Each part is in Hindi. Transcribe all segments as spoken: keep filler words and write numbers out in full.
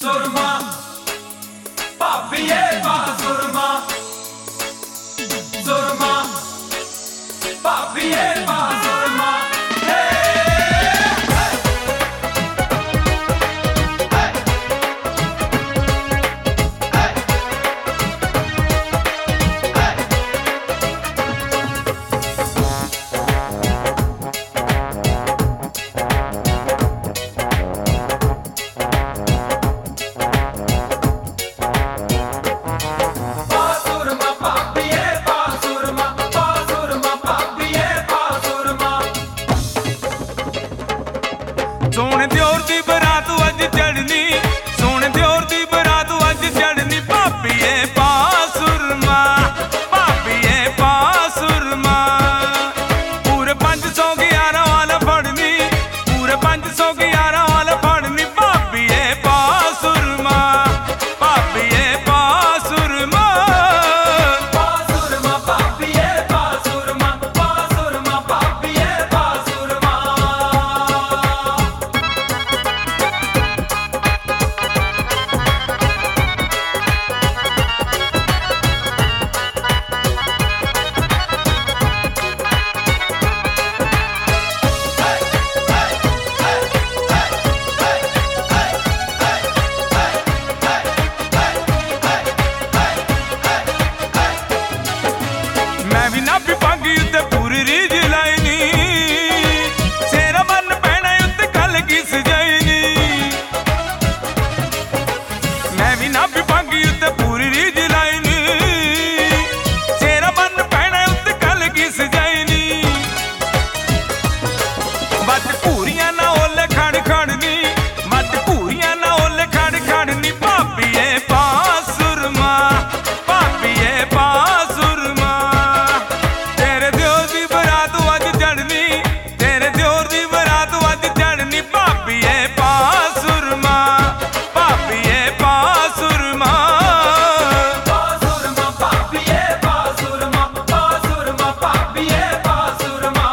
सुरमा पापिये पा सुरमा सुरमा पापिये पा सुरमा सोने दियोर दी बरात अज चढ़नी, सोने दियोर दी बरात अज चढ़नी। भाभीए पा सुरमा, भाभीए पा सुरमा। पूरे पंज सौ ग्यारह वाल फड़नी, पूरे पंज सौ ग्यारह वाल फड़नी। भाभीए पा सुरमा, भाभीए पा सुरमा। पा सुरमा पापिये पा सुरमा, पा सुरमा पापिये पा सुरमा। मैं भी ना भी पागी उत्ते पूरी रीज लाईनी, सेरा मन पैना उत्ते कल की सजाईनी। मैं भी ना भी पागी उत्ते पूरी रीज लाईनी, सेरा मन पैना उत्ते कल की सजाईनी। मत पूरियां ना ओले खड़ खड़नी, मत पूरियां ना ओले खड़ खड़नी। भाभीए पा सुरमा, भाभीए पा सुरमा। तेरे दियोर दी बरात अज चढ़नी, तेरे दियोर दी बरात अज चढ़नी। भाभीए पा सुरमा, भाभीए पा सुरमा। पा सुरमा पापिये पा सुरमा, पा सुरमा पापिये पा सुरमा।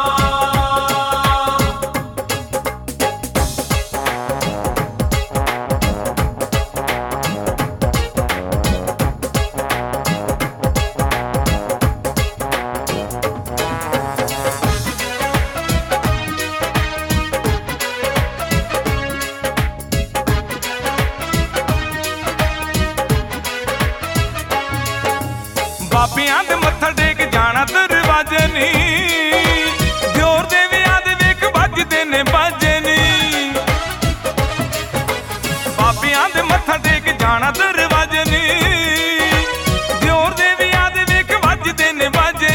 बाबियां दे मत्था टेक जाना दरवाजे नी, दियोर दे विआह दे वेख बजदे ने बाजे नी। बाबियां दे मत्था टेक जाना दरवाजे नी, दियोर दे विआह दे वेख बजदे ने बाजे